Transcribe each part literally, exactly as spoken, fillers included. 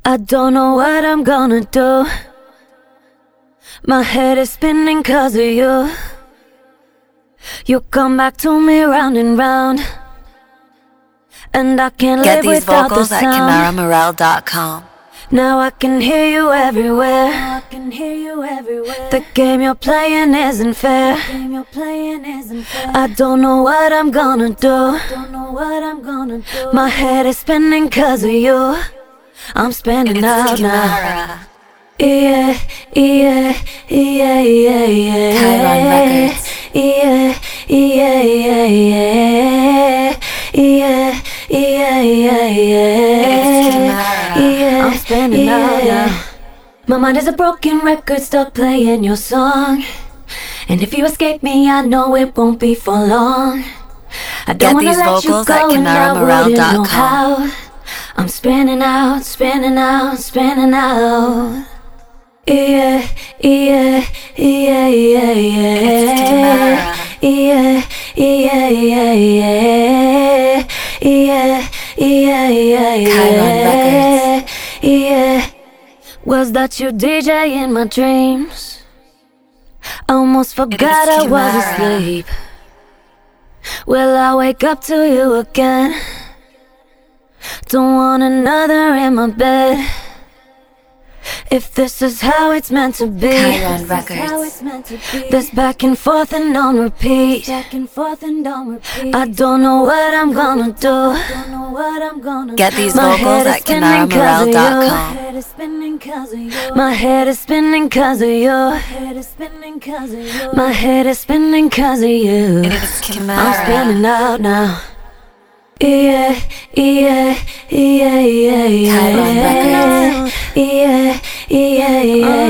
I don't know what I'm gonna do. My head is spinning cause of you. You come back to me round and round, and I can't Get live these without the vocals at sound. Kimara Morel dot com. Now I can hear you everywhere. I can hear you everywhere. The game you're playing isn't fair. The game you're playing isn't fair. I don't know what I'm gonna do. I don't know what I'm gonna do. My head is spinning cause of you. I'm spinning out now. Yeah, yeah, yeah, yeah, yeah. Chiron Records. Yeah, yeah, yeah, yeah. Yeah, yeah, yeah, yeah. Yeah, I'm spinning out now. My mind is a broken record stuck playing your song. And if you escape me, I know it won't be for long. I don't Get wanna these let you vocals go at and I Kimara Morel wouldn't dot know com. how. I'm spinning out, spinning out, spinning out. Yeah, yeah, yeah, yeah, yeah. Yeah, yeah, yeah, yeah. Yeah, yeah, yeah, yeah. Yeah. Was that you D J in my dreams? I almost forgot I was asleep. Will I wake up to you again? Don't want another in my bed. If this is how it's meant to be, Chiron Records. this back and forth and on repeat. Back and forth and on repeat. I don't know what I'm gonna do. I don't know what I'm gonna Get these My vocals head is at spinning Kimara Morel cause dot of com. you. My head is spinning cause of you. My head is spinning cause of you. My head is spinning cause of you. It's Kimara. I'm spinning out now. Yeah, yeah, yeah, yeah, yeah. Chiron Records. Yeah, yeah, yeah,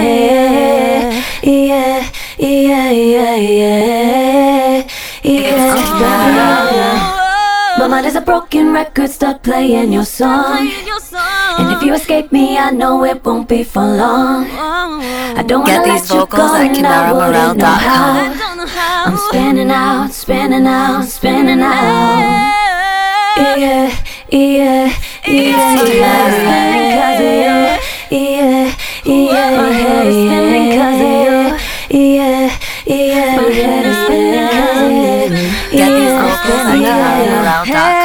yeah. Yeah, yeah, yeah, yeah. Yeah, I'm spinning out now. My mind is a broken record stuck playing your song. And if you escape me, I know it won't be for long. I don't wanna Get let these you vocals go at and I Kimara Morel wouldn't know dot how. com. I'm spinning out, spinning out, spinning out. Yeah, yeah, yeah, yeah. Spinning cause of you. Yeah, yeah, my head is spinning cause of you. Yeah, yeah, my head is spinning cause of you. Get these vocals at Kimara Morel dot com.